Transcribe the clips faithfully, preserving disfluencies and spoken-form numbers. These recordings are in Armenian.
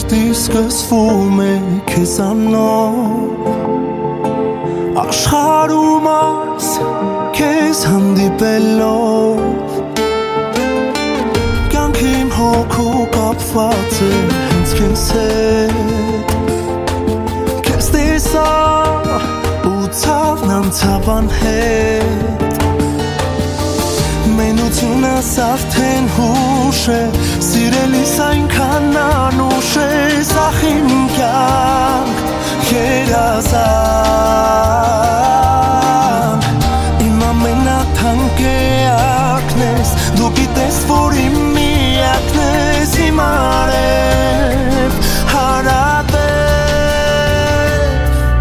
Ժպիտի սկսվում է քեզանով Աշխարհում այս քեզ հանդիպելով Կյանքի իմ հոգու կապված է հենց քեզ հետ Քեզ տեսա ու ցավն անցավ անհետ Մենությունս արդեն հուշ է Սիրելիս այնքան անուշ է Սաղ իմ կյանք երազան Իմ ամենաթանկ էակն ես Դու գիտես, որ իմ միակն ես Իմ արև հարատև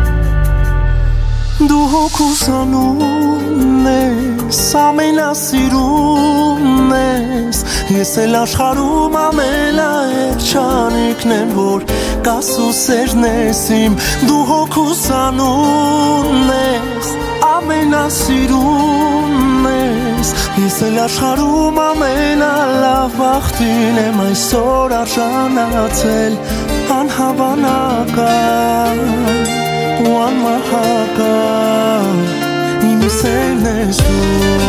Դու հոգուս անուն ես Ամենասիրուն ես Ես էլ աշխարհում ամենաերջանիկն եմ Որ կաս ու սերն ես իմ Դու հոգուս անուն ես Ամենասիրուն ես Ես էլ աշխարհում ամենալավ բախտին եմ Այսօր արժանացել անհավանական ու անմահական Իմ սերն ես դու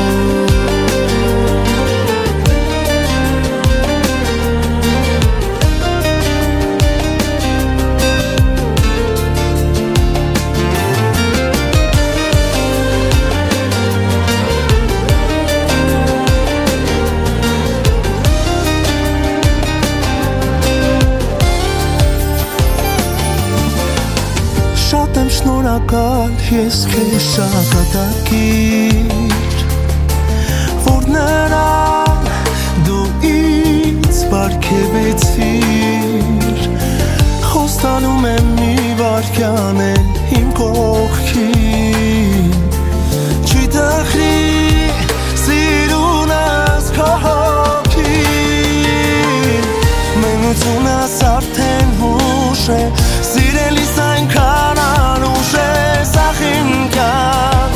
Շատ եմ շնորհակալ ես քեզ շագատակիր Որ նրան դու ինձ պարգևեցիր Խոստանում եմ մի վայրկյան էլ իմ կողքին Չի տխրի սիրունս քո հոգին Մենությունս արդեն հուշ է Սիրելիս այնքան անուշ է Սաղ իմ կյանք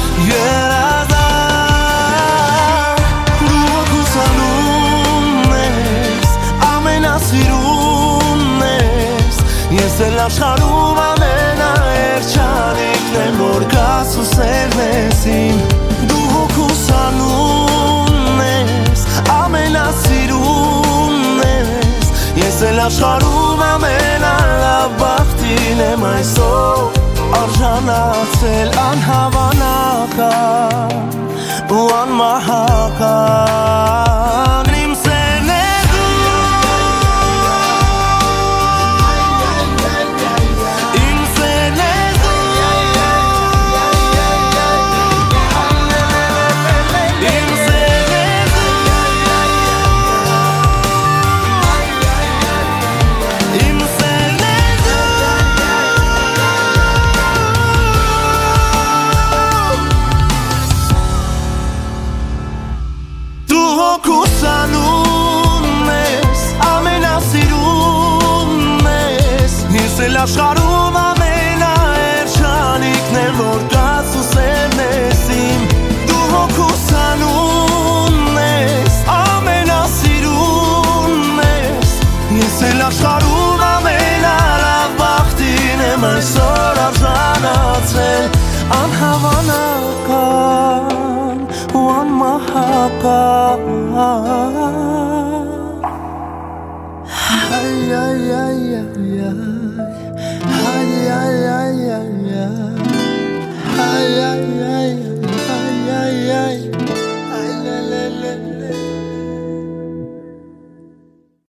երազան Դու հոգուս անուն ես Ամենասիրուն ես Ես էլ աշխարհում ամենաերջանիկն եմ Որ կաս ու սերն ես իմ Դու հոգուս անուն ես Ամենասիրուն ես Ես էլ աշխարհում ամենալավ բախտին եմ Այսօր արժանացել անհավանական ու անմահական Իմ սերն ես դու Իմ սերն ես դու Իմ սերն ես դու Իմ սերն ես Դու հոգուս անուն ես Ամենասիրուն ես Ես էլ աշխարհում ամենաերջանիկն եմ Որ կաս ու սերն ես իմ Դու հոգուս անուն ես Ամենասիրուն ես Ես էլ աշխարհում ամենալավ բախտին եմ Այսօր արժանացել անհավանական ու անմահական